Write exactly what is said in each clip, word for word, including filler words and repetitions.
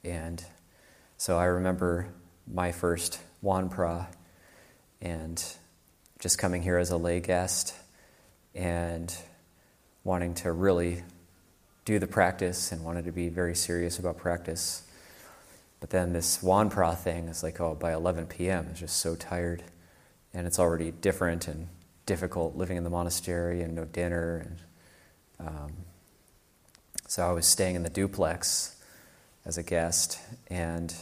And so I remember my first Wanpra and just coming here as a lay guest and wanting to really do the practice and wanted to be very serious about practice. But then this Wanpra thing is like, oh, by eleven p.m. I'm just so tired. And it's already different and difficult living in the monastery and no dinner. And um, so I was staying in the duplex as a guest. And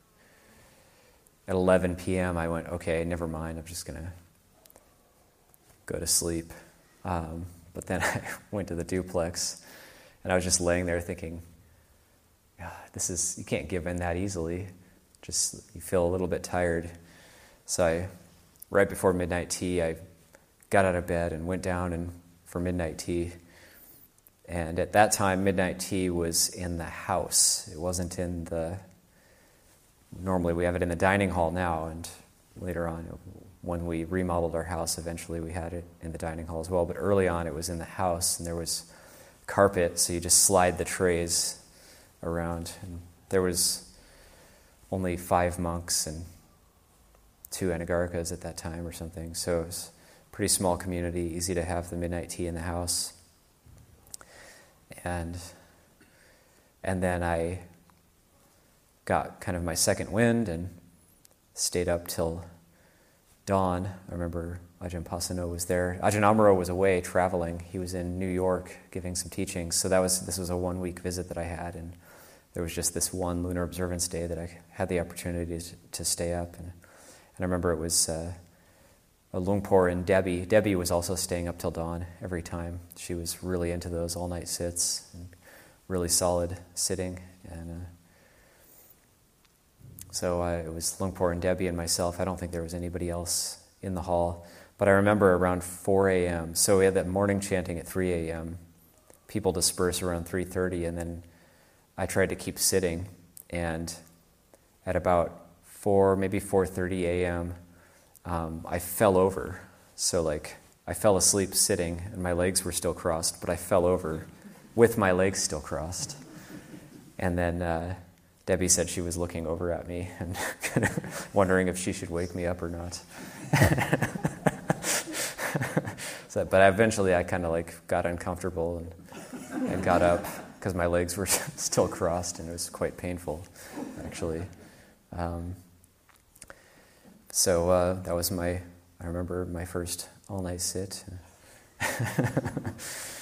at eleven p.m. I went, okay, never mind. I'm just going to go to sleep. Um, but then I went to the duplex. And I was just laying there thinking, God, this is, you can't give in that easily. Just, you feel a little bit tired. So I, right before midnight tea, I got out of bed and went down and for midnight tea. And at that time, midnight tea was in the house. It wasn't in the, normally we have it in the dining hall now, and later on, when we remodeled our house, eventually we had it in the dining hall as well. But early on, it was in the house, and there was carpet, so you just slide the trays around. And there was only five monks and two anagarkas at that time or something. So it was a pretty small community, easy to have the midnight tea in the house. And and then I got kind of my second wind and stayed up till dawn. I remember Ajahn Pasano was there. Ajahn Amaro was away traveling. He was in New York giving some teachings. So that was this was a one-week visit that I had, and there was just this one lunar observance day that I had the opportunity to, to stay up. And, and I remember it was uh, a Lungpo and Debbie. Debbie was also staying up till dawn every time. She was really into those all-night sits and really solid sitting. And uh, so uh, it was Lungpo and Debbie and myself. I don't think there was anybody else in the hall. But I remember around four a.m., so we had that morning chanting at three a.m. People disperse around three thirty, and then I tried to keep sitting. And at about four, maybe four thirty a.m., um, I fell over. So like I fell asleep sitting, and my legs were still crossed, but I fell over with my legs still crossed. And then uh, Debbie said she was looking over at me and kind of wondering if she should wake me up or not. So, but eventually I kind of like got uncomfortable and, and got up because my legs were still crossed, and it was quite painful, actually. Um, so uh, that was my, I remember my first all-night sit.